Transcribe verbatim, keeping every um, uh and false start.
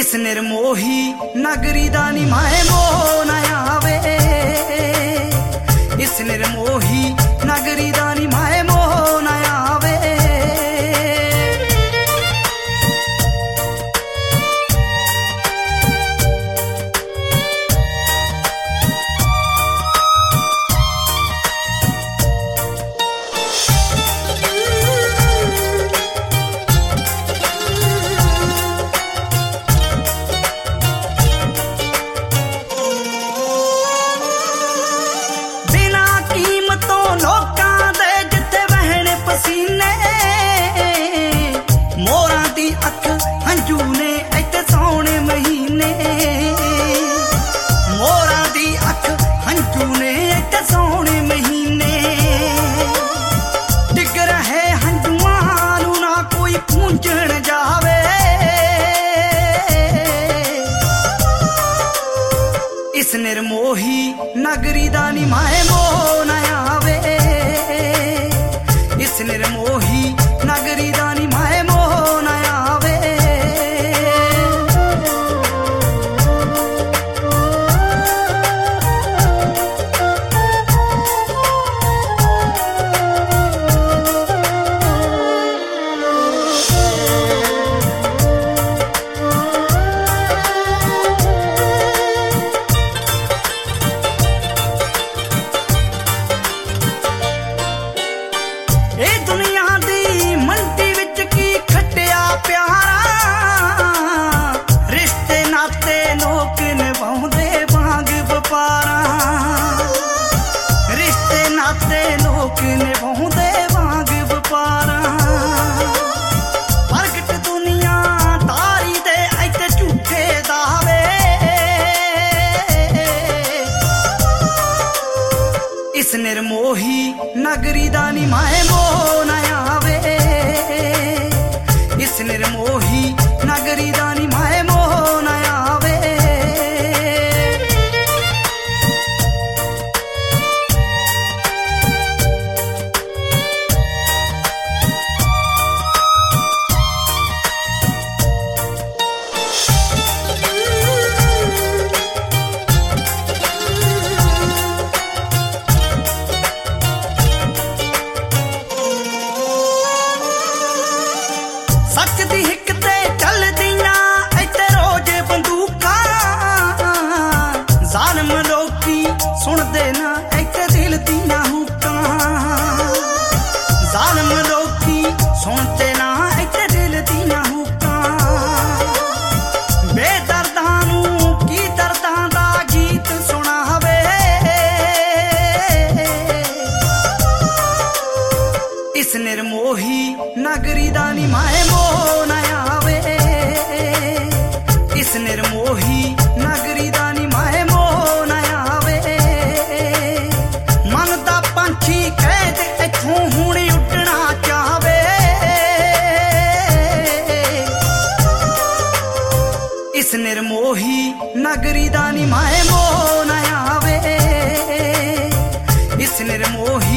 इस निर्मोही नगरी दा नी माए मोह ना आवे। इस निर्मोही नगरी दा नी माए मोह ना आवे। इस निर्मोही नगरी दा नी माए मोह ना आवे। इस निर्मोही नगरी दा नी माए मोह ना आवे। इस निर्मोही नगरी दा नी माए मोह ना आवे। इस निर्मोही नगरी दा नी माए मोह ना आवे। सच दी हिक ते चलदियां इत्ते रोज बंदूकां। जालम लोकी सुनदे ना इत्ते दिल दियां हुक्कां। जालम लोकी सुनदे ना इत्ते दिल दियां हुक्कां। बेदर्दां नूं की दर्दां दा गीत सुणावे। इस निर्मोही नगरी दा नी माए मोह ना आवे। इस निर्मोही नगरी दा नी माए मोह ना आवे। मन दा पंछी कैद इत्थों हुण उड्डना चाहवे। इस निर्मोही नगरी दा नी माए मोह ना आवे। इस निर्मोही